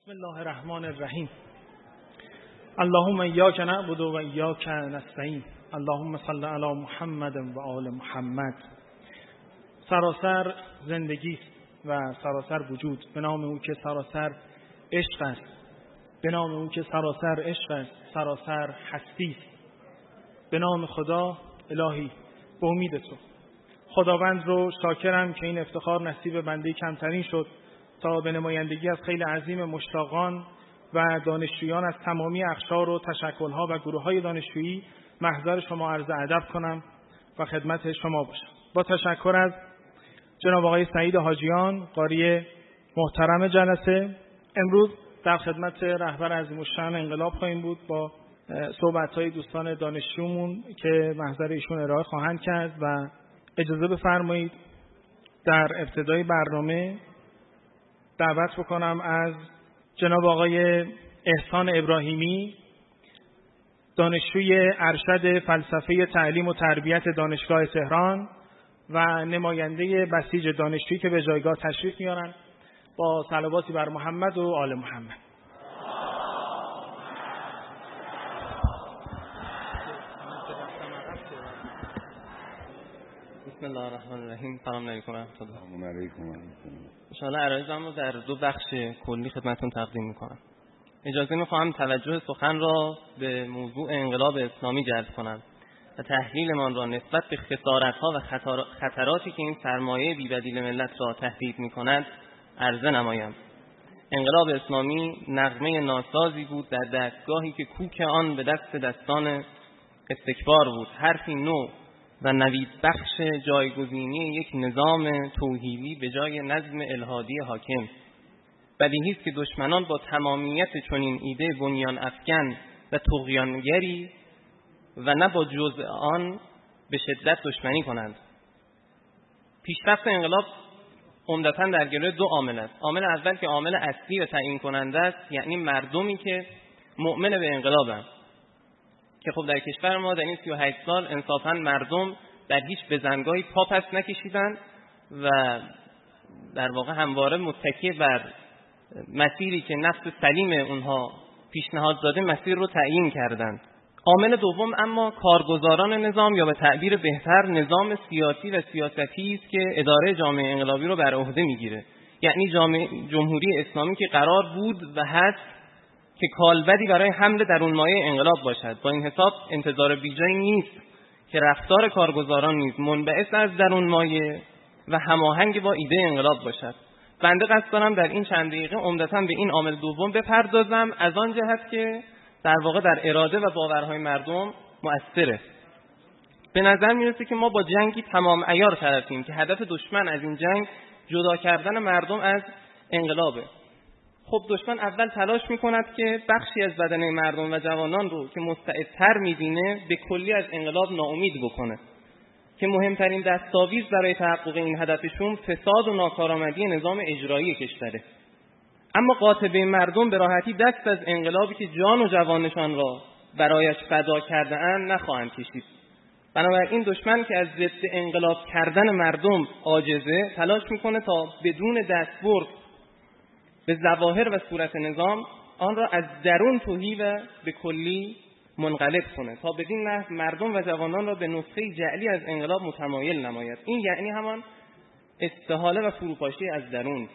بسم الله الرحمن الرحیم. اللهم ایاک نعبد و ایاک نستعین. اللهم صل علی محمد و آل محمد. سراسر زندگی و سراسر وجود به نام او که سراسر عشق است، به نام او که سراسر عشق است، سراسر هستی است. به نام خدا الهی، به امید تو خداوند رو شاکرم که این افتخار نصیب بنده کمترین شد تا به نمایندگی از خیلی عظیم مشتاقان و دانشجویان از تمامی اقشار و تشکل‌ها و گروه‌های دانشجویی محضر شما عرض ادب کنم و خدمت شما باشم. با تشکر از جناب آقای سعید حاجیان قاری محترم جلسه، امروز در خدمت رهبر عظیم‌الشأن انقلاب خواهیم بود با صحبت‌های دوستان دانشجومون که محضر ایشون ارائه خواهند کرد و اجازه بفرمایید در ابتدای برنامه دعوت بکنم از جناب آقای احسان ابراهیمی، دانشجوی ارشد فلسفه تعلیم و تربیت دانشگاه تهران و نماینده بسیج دانشجویی که به جایگاه تشریف میارن، با صلواتی بر محمد و آل محمد. بسم الله الرحمن الرحیم. سلام علیکم و رحمت الله. سلام علیکم. ان شاء الله عرایزم رو در دو بخش کلی خدمتتون تقدیم میکنم. اجازه میخوام توجه سخن را به موضوع انقلاب اسلامی جلب کنم و تحلیلمان را نسبت به خسارت‌ها و خطراتی که این سرمایه بی‌بدیل ملت را تهدید میکند عرضه نمایم. انقلاب اسلامی نغمه ناسازی بود در دستگاهی که کوک آن به دستان استکبار بود، حرفی نو و نوید بخش جایگزینی یک نظام توحیدی به جای نظم الحادی حاکم. بدیهی است که دشمنان با تمامیت چنین ایده بنیان افکن و طغیانگری و نه با جزء آن به شدت دشمنی کنند. پیشرفت انقلاب عمدتاً در گروه دو عامل است. عامل اول که عامل اصلی و تعیین کننده است، یعنی مردمی که مؤمن به انقلابند، که خب در کشور ما در این 38 سال انصافاً مردم در هیچ بزنگاهی پا پس نکشیدند و در واقع همواره متکی بر مسیری که نفس سلیم اونها پیشنهاد داده مسیر رو تعیین کردند. عامل دوم اما کارگزاران نظام، یا به تعبیر بهتر نظام سیاسی و سیاستی است که اداره جامعه انقلابی رو بر عهده میگیره، یعنی جمهوری اسلامی که قرار بود و هست که کالبدی برای حمله درون مایه انقلاب باشد. با این حساب انتظار بیجایی نیست که رفتار کارگزاران نیز منبعث از درون مایه و هماهنگ با ایده انقلاب باشد. بنده قصد دارم در این چند دقیقه عمدتاً به این عامل دوم بپردازم، از آن جهت که در واقع در اراده و باورهای مردم مؤثره. به نظر میرسه که ما با جنگی تمام عیار طرفیم که هدف دشمن از این جنگ جدا کردن مردم از انقلابه. خب دشمن اول تلاش میکند که بخشی از بدنه مردم و جوانان رو که مستعدتر میبینه به کلی از انقلاب ناامید بکنه، که مهمترین دستاویز برای تحقق این هدفشون فساد و ناکارآمدی نظام اجرایی کشوره. اما قاطبه مردم به راحتی دست از انقلابی که جان و جوانشان را برایش فدا کرده اند نخواهند کشید. بنابراین دشمن که از ضد انقلاب کردن مردم عاجزه، تلاش میکنه تا بدون دستبرد به ظواهر و صورت نظام آن را از درون تهی و به کلی منقلب کنه، تا بدین نحو مردم و جوانان را به نسخه جعلی از انقلاب متمایل نماید. این یعنی همان استحاله و فروپاشی از درون،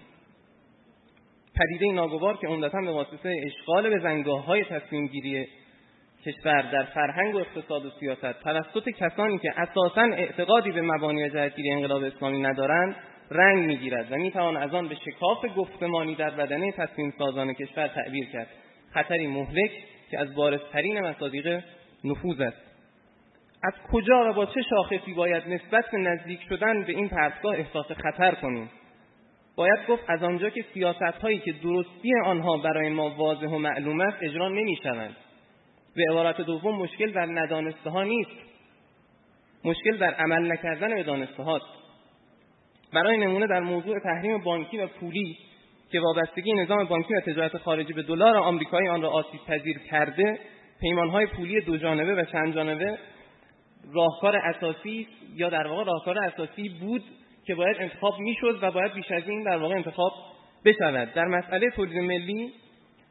پدیده ناگوار که عمدتاً به واسطه اشغال بزنگاه‌های تصمیم گیری کشور در فرهنگ و اقتصاد و سیاست توسط کسانی که اساساً اعتقادی به مبانی و جهتگیری انقلاب اسلامی ندارند رنگ میگیرد و میتوان از آن به شکاف گفتمانی در بدنه تصمیم سازان کشور تعبیر کرد، خطری مهلک که از بارزترین مصادیق نفوذ است. از کجا و با چه شاخصی باید نسبت به نزدیک شدن به این پرتگاه احساس خطر کنیم؟ باید گفت از آنجا که سیاست‌هایی که درستی آنها برای ما واضح و معلوم است اجرا نمی‌شوند. به عبارت دوم مشکل در ندانسته ها نیست، مشکل در عمل نکردن به دانسته هاست. برای نمونه در موضوع تحریم بانکی و پولی که وابستگی نظام بانکی و تجارت خارجی به دلار آمریکایی آن را آسیب پذیر کرده، پیمان‌های پولی دو جانبه و چند جانبه راهکار اساسی یا در واقع راهکار اساسی بود که باید انتخاب میشد و باید بیش از این در واقع انتخاب بشود. در مسئله تولید ملی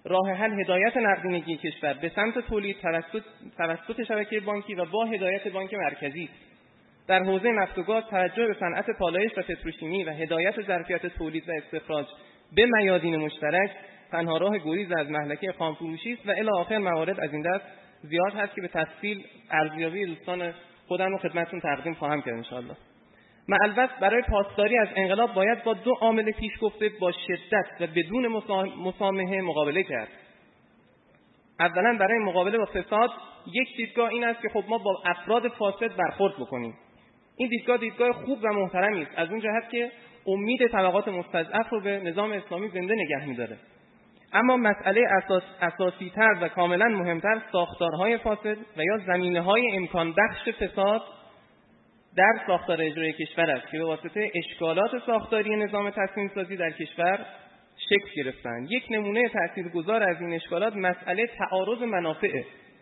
راه حل هدایت نقدینگی کشور به سمت تولید توسط شبکه بانکی و با هدایت بانک مرکزی. در حوزه نفت و گاز توجه به صنعت پالایش و پتروشیمی و هدایت ظرفیت تولید و استخراج به میادین مشترک تنها راه گریز از مهلکه خامفروشی است و الی آخر موارد از این دست زیاد هست که به تفصیل ارزیابی دوستان خودم رو خدمتتون تقدیم خواهم کرد ان شاء الله. معلومات برای پاسداری از انقلاب باید با دو عامل پیش گفته با شدت و بدون مسامحه مقابله کرد. اولا برای مقابله با فساد یک دیدگاه این است که خب ما با افراد فاسد برخورد بکنیم. این دیدگاه خوب و محترمی است از اون جهت که امید طبقات مستضعف رو به نظام اسلامی زنده نگه می‌داره. اما مسئله اساسی‌تر و کاملا مهمتر ساختارهای فاسد و یا زمینه‌های امکان بخش فساد در ساختار اجرایی کشور است که به واسطه اشکالات ساختاری نظام تصمیم سازی در کشور شکل گرفتند. یک نمونه تاثیرگذار از این اشکالات مسئله تعارض منافع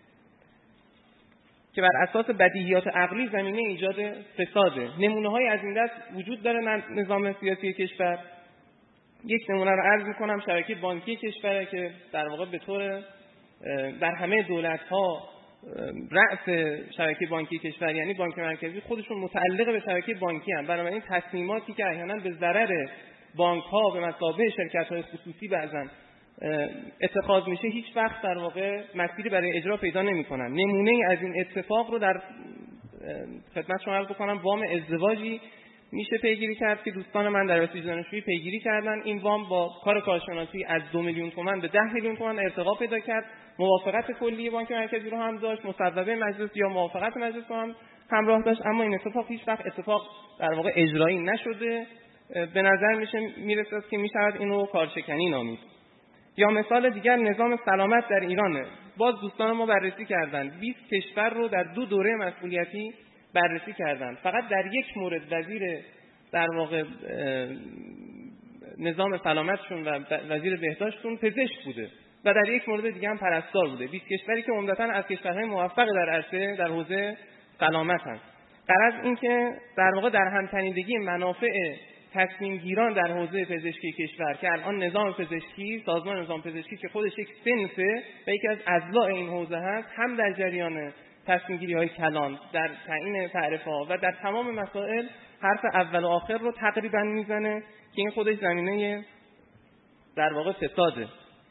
که بر اساس بدیهیات عقلی زمینه ایجاد فساده. نمونه‌های از این دست وجود داره نظام سیاسی کشور. یک نمونه رو عرض می‌کنم، شبکه بانکی کشور که در واقع به طور در همه دولت‌ها رأس شبکه بانکی کشور یعنی بانک مرکزی خودشون متعلق به شبکه بانکی هم. بنابراین تصمیماتی که احیانا به ضرر بانک‌ها به مثابه شرکت‌های خصوصی بعضن اتخاذ میشه هیچ وقت در واقع مسیری برای اجرا پیدا نمی‌کنن. نمونه‌ای از این اتفاق رو در خدمت شما عرض بکنم. وام ازدواجی میشه پیگیری کرد که دوستان من در رسید دانشجویی پیگیری کردن. این وام با کار کارشناسی از 2 میلیون تومان به 10 میلیون تومان ارتقا پیدا کرد. موافقت کلی بانک مرکزی رو هم داشت، مصوبه مجلس یا موافقت مجلس رو هم همراه داشت، اما این اتفاق هیچ وقت اتفاق در واقع اجرایی نشده. به نظر میرسه که میشود این رو کارشکنی نامید. یا مثال دیگر نظام سلامت در ایرانه. باز دوستان ما بررسی کردن 20 کشور رو در 2 دوره مسئولیتی بررسی کردن. فقط در یک مورد وزیر در واقع نظام سلامتشون و وزیر بهداشتشون پزشک بوده و در یک مورد دیگه هم پرستار بوده. 20 کشوری که عمدتاً از کشورهای موفق در عرصه در حوزه سلامت هستند. غرض این که در واقع در همتنیدگی منافع تصمیم گیران در حوزه پزشکی کشور که الان نظام پزشکی، سازمان نظام پزشکی که خودش یک صنفه و یکی از اضلاع این حوزه هست، هم در جریان تصمیم گیری های کلان در تعیین تعرفه ها و در تمام مسائل حرف اول و آخر رو تقریبا میزنه که این خودش زمینه در واقع فساده.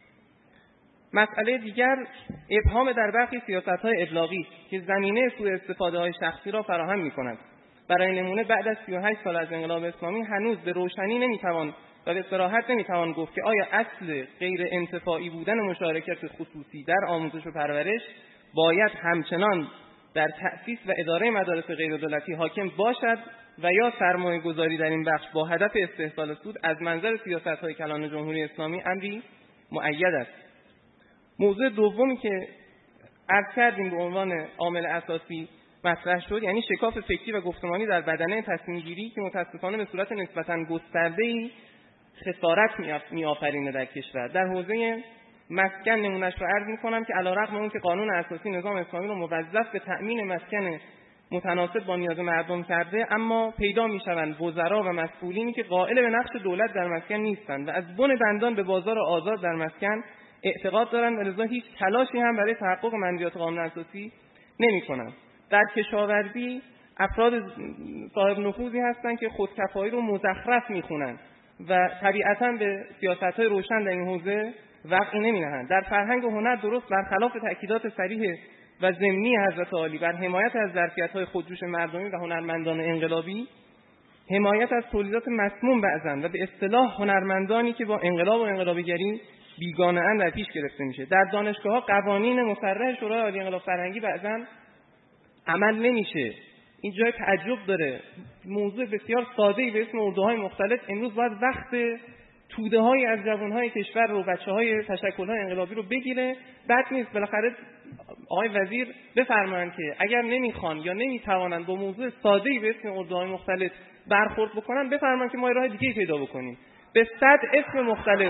مسئله دیگر ابهام در برخی سیاست‌های ابلاغی که زمینه سوء استفاده‌های شخصی را فراهم می‌کند. برای نمونه بعد از 38 سال از انقلاب اسلامی هنوز به روشنی نمی‌توان و به صراحت نمی‌توان گفت که آیا اصل غیر انتفاعی بودن مشارکت خصوصی در آموزش و پرورش باید همچنان در تأسیس و اداره مدارس غیردولتی حاکم باشد و یا سرمایه‌گذاری در این بخش با هدف استحصال سود از منظر سیاست‌های کلان جمهوری اسلامی امری مؤید است. موضوع دومی که عرض کردیم به عنوان عامل اساسی مطرح شد یعنی شکاف فکری و گفتمانی در بدنه تصمیم گیری که متأسفانه به صورت نسبتاً گسترده‌ای خسارت می‌آفرینه در کشور. در حوزه مسکن نمونهش رو عرض می‌کنم که علیرغم اون که قانون اساسی نظام اسلامی رو موظف به تأمین مسکن متناسب با نیاز مردم کرده، اما پیدا می‌شوند وزرا و مسئولینی که قائل به نقش دولت در مسکن نیستند و از بن بندان به بازار آزاد در مسکن اعتقاد دارند و لذا هیچ تلاشی هم برای تحقق منجیات قانون اساسی نمی‌کنند. در کشاورزی افراد صاحب نفوذی هستند که خودکفایی رو مزخرف می‌خوانند و طبیعتاً به سیاست‌های روشن در این حوزه وقعی نمی‌نهند. در فرهنگ و هنر درست برخلاف تأکیدات صریح و ضمنی حضرت عالی بر حمایت از ظرفیت‌های خودجوش مردمی و هنرمندان انقلابی، حمایت از تولیدات مسموم بعضاً و به اصطلاح هنرمندانی که با انقلاب و انقلابیگری بیگانه‌اند در پیش گرفته میشه. در دانشگاه‌ها قوانین مصرح شورای عالی انقلاب فرهنگی بعضاً عمل نمیشه. این جای تعجب داره. موضوع بسیار ساده‌ای به اسم اردوهای مختلط امروز باید وقت توده‌های از جوان‌های کشور رو، بچه‌های تشکل‌های انقلابی رو بگیره. بعد نیست بالاخره آقای وزیر بفرمایند که اگر نمیخوان یا نمیتوانند با موضوع ساده‌ای به اسم اردوهای مختلط برخورد بکنن، بفرمایند که ما راه دیگه‌ای پیدا بکنیم. به 100 اسم مختلف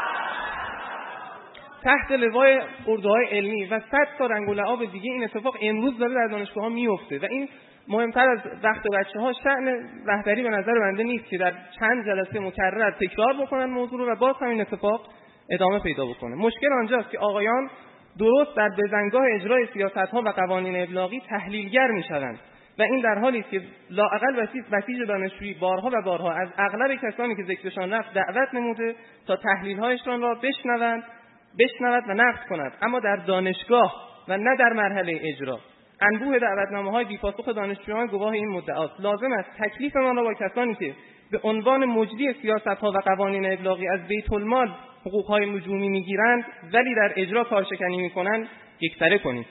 تحت لوای اردوهای علمی و 100 تا رنگ و لعاب دیگه این اتفاق امروز داره در دانشگاه‌ها میفته و این مهمتر از وقت بچه‌ها شأن رهبری به نظر بنده نیست که در چند جلسه مکرر تکرار بکنن موضوع رو و باز همین اتفاق ادامه پیدا بکنه. مشکل آنجاست که آقایان درست در بزنگاه اجرای سیاست‌ها و قوانین ابلاغی تحلیلگر می‌شوند و این در حالی است که لااقل بسیج دانشجویی بارها و بارها از اغلب کسانی که ذکرشان رفت دعوت نموده تا تحلیل‌هایشان را بشنود و نقد کند، اما در دانشگاه و نه در مرحله اجرا. انبوه دعوتنامه‌های بی‌پاسخ دانشجویان گواه این مدعاست. لازم است تکلیفمان را با کسانی که به عنوان مجری سیاست‌ها و قوانین ابلاغی از بیت‌المال حقوق‌های نجومی می‌گیرند ولی در اجرا کارشکنی می‌کنند یکسره کنیم.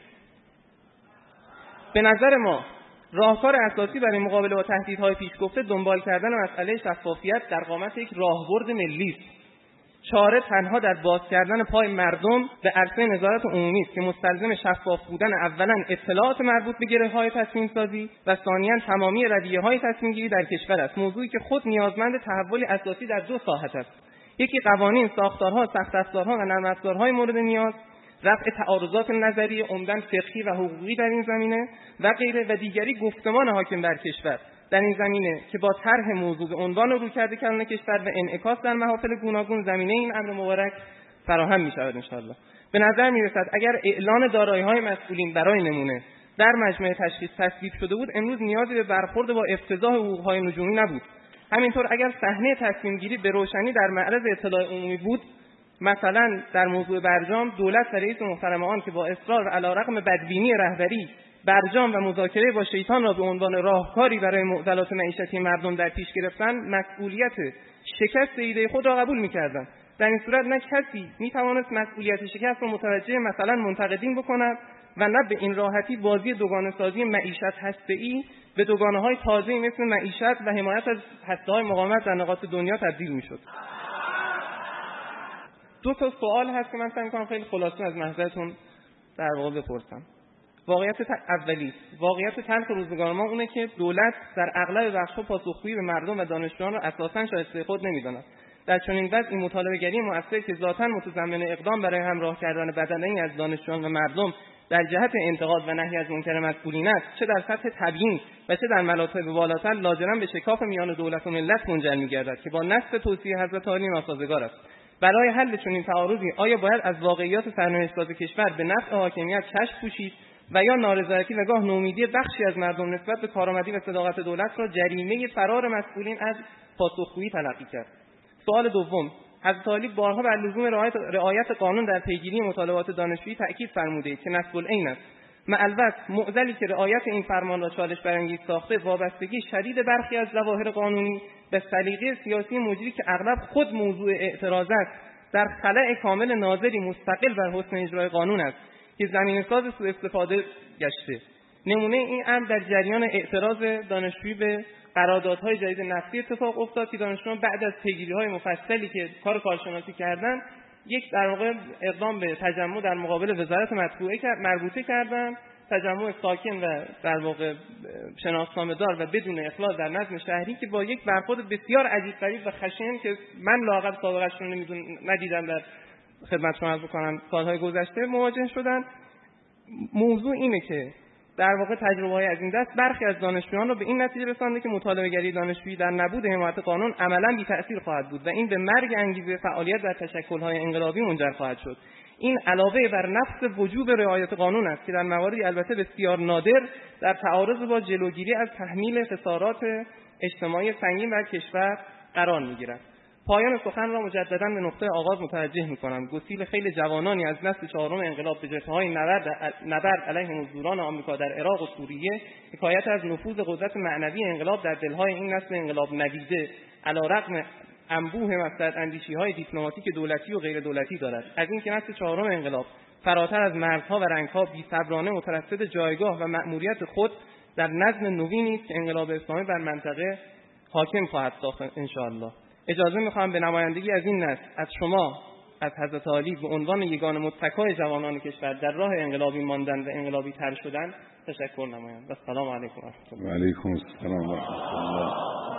به نظر ما راهکار اساسی برای مقابله با تهدیدهای پیشگفته دنبال کردن مسئله شفافیت در قامت یک راهبرد ملی است. چاره تنها در باز کردن پای مردم به عرصه نظارت عمومی است که مستلزم شفاف بودن اولا اطلاعات مربوط به گره‌های تصمیم سازی و ثانیاً تمامی رویه‌های تصمیم گیری در کشور است، موضوعی که خود نیازمند تحول اساسی در دو ساحت است: یکی قوانین، ساختارها، سخت افزارها و نرم افزارهای مورد نیاز، رفع تعارضات نظری عمدن فقهی و حقوقی در این زمینه و غیره، و دیگری گفتمان حاکم بر کشور در این زمینه که با طرح موضوع به عنوان رویکرد کلان کشور و انعکاس در محافل گوناگون زمینه این امر مبارک فراهم می‌شود انشاءالله. به نظر می‌رسد اگر اعلان دارایی‌های مسئولین برای نمونه در مجمع تشخیص تصویب شده بود، امروز نیازی به برخورد با افتضاح حقوق‌های نجومی نبود. همینطور اگر صحنه تصمیم گیری به روشنی در معرض اطلاع عمومی بود، مثلا در موضوع برجام، دولت و رئیس محترم آن که با اصرار و علیرغم بدبینی رهبری برجام و مذاکره با شیطان را به عنوان راهکاری برای معضلات معیشتی مردم در پیش گرفتن، مسئولیت شکست ایده خود را قبول می‌کردند. در این صورت نه کسی می‌توانست مسئولیت شکست را متوجه مثلا منتقدین بکند و نه به این راحتی بازی دوگانه سازی معیشت هسته‌ای به دوگانه‌های تازه‌ای مثل معیشت و حمایت از هسته‌های مقاومت در نقاط دنیا تبدیل می‌شد. دو تا سوال هست که من سعی می‌کنم خیلی خلاصه از محضرتون در واقع بپرسم. واقعیت اولی، واقعیت تلخ روزگار ما اونه که دولت در اغلب بخش‌ها پاسخگویی به مردم و دانشجویان را اساساً شایسته خود نمی‌داند. در چنین وضعی مطالبه‌گری مؤثر که ذاتاً متضمن اقدام برای همراه کردن بدنه‌ای از دانشجویان و مردم در جهت انتقاد و نهی از منکر مسئولین است، چه در سطح تبیین و چه در مراتب بالاتر، لاجرم به شکاف میان دولت و ملت منجر می‌گردد که با نص توصیه حضرت عالی ناسازگار است. برای حل چنین تعارضی آیا باید از واقعیات سرنوشت‌ساز کشور به نفع حاکمیت چشم پوشید و یا نارضایتی و گاه نومیدی بخشی از مردم نسبت به کارآمدی و صداقت دولت را جریمه فرار مسئولین از پاسخگویی تلقی کرد؟ سوال دوم، حضرت عالی بارها بر لزوم رعایت قانون در پیگیری مطالبات دانشجویی تأکید فرموده‌اید که نصب العین است. مع البته معضلی که رعایت این فرمان را چالش برانگیز ساخته، وابستگی شدید برخی از ظواهر قانونی به سلیقه سیاسی مجری که اغلب خود موضوع اعتراض است، در خلأ کامل ناظری مستقل بر حسن اجرای قانون است که زمینه‌ساز سوء استفاده گشته. نمونه این امر در جریان اعتراض دانشجویی به قراردادهای جدید نفتی اتفاق افتاد که دانشجویان بعد از پیگیری‌های مفصلی که کارشناسی کردند، یک در واقع اقدام به تجمع در مقابل وزارت مربوطه کردند، تجمع ساکن و در واقع شناسنامه‌دار و بدون اخلال در نظم شهری، که با یک برخورد بسیار عجیب غریب و خشن که من لااقل سابقه‌اش رو ندیدم در خدمت شما عرض بکنم سالهای گذشته مواجه شدن. موضوع اینه که در واقع تجربه‌های از این دست برخی از دانشجویان رو به این نتیجه رسانده که مطالبه‌گری دانشجویی در نبود حمایت قانون عملاً بی‌تأثیر خواهد بود و این به مرگ انگیزه فعالیت در تشکل‌های انقلابی منجر خواهد شد. این علاوه بر نفس وجوب رعایت قانون است که در مواردی البته بسیار نادر در تعارض با جلوگیری از تحمیل خسارات اجتماعی سنگین بر کشور قرار می‌گیرد. پایان سخن را مجدداً به نقطه آغاز متوجه می‌کنم. گسیل خیل جوانانی از نسل چهارم انقلاب به جبهه‌های نبرد علیه مزدوران آمریکا در عراق و سوریه حکایت از نفوذ قدرت معنوی انقلاب در دل‌های این نسل انقلاب ندیده علیرغم انبوه مصلحت‌اندیشی‌های دیپلماتیک دولتی و غیر دولتی دارد. از این که نسل چهارم انقلاب فراتر از مرزها و رنگ‌ها بی‌صبرانه مترصد جایگاه و مأموریت خود در نظم نوینی است که انقلاب اسلامی بر منطقه حاکم خواهد ساخت انشاءالله. اجازه می‌خواهم به نمایندگی از این نسل از شما، از حضرت عالی به عنوان یگان متکای جوانان کشور در راه انقلابی ماندن و انقلابی تر شدن تشکر نمایم. و السلام علیکم و رحمت الله. و علیکم السلام و رحمت الله.